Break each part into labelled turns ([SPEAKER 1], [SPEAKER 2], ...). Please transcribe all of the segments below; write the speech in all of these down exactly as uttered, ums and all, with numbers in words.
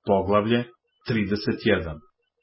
[SPEAKER 1] Poglavlje trideset jedan.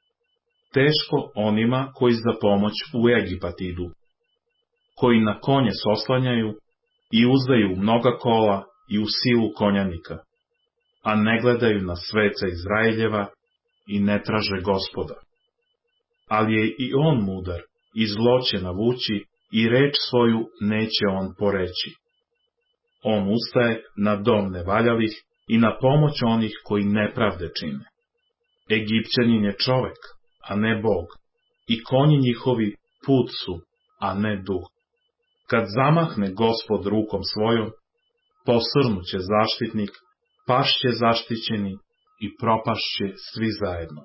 [SPEAKER 1] Teško onima koji za pomoć u Egipat idu, koji na konje soslanjaju i uzdaju mnoga kola i u silu konjanika, a ne gledaju na sveca Izraeljeva i ne traže Gospoda. Ali je i on mudar i zlo će navući i reč svoju neće on poreći. On ustaje na dom nevaljalih i na pomoć onih koji nepravde čine. Egipćanin je čovek, a ne Bog, i konji njihovi put su, a ne duh. Kad zamahne Gospod rukom svojom, posrnuće zaštitnik, pašće zaštićeni i propašće svi zajedno.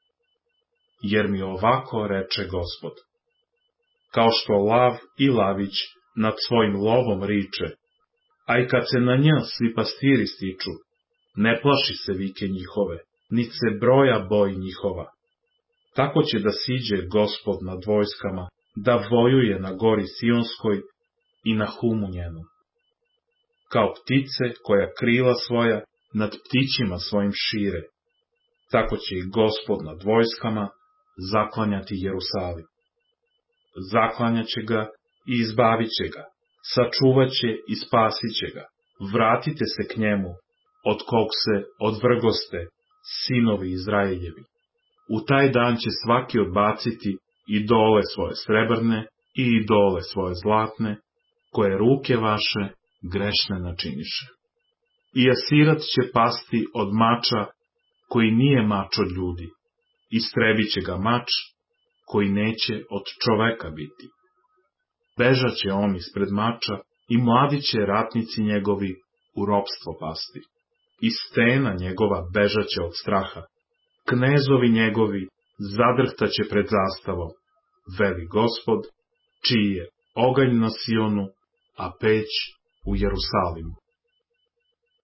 [SPEAKER 1] Jer mi ovako reče Gospod: kao što lav i lavić nad svojim lovom riče, a i kad se na nj svi pastiri stiču, ne plaši se vike njihove, nit se broja boji njihova. Tako će da siđe Gospod nad vojskama, da vojuje na gori Sionskoj i na humu njenom. Kao ptice koja krila svoja nad ptićima svojim šire, tako će i Gospod nad vojskama zaklanjati Jerusalim. Zaklanjaće ga i izbavit će ga, sačuvat će i spasit će ga. Vratite se k njemu, od kog se odvrgoste, sinovi Izraeljevi. U taj dan će svaki odbaciti idole svoje srebrne i idole svoje zlatne, koje ruke vaše grešne načiniše. I Asirat će pasti od mača, koji nije mač od ljudi, istrebit će ga mač, koji neće od čoveka biti. Bežat će on ispred mača i mladi će ratnici njegovi u ropstvo pasti. I stena njegova bežat će od straha. Knezovi njegovi zadrhtaće pred zastavom, veli Gospod, čiji je oganj na Sionu, a peć u Jerusalimu.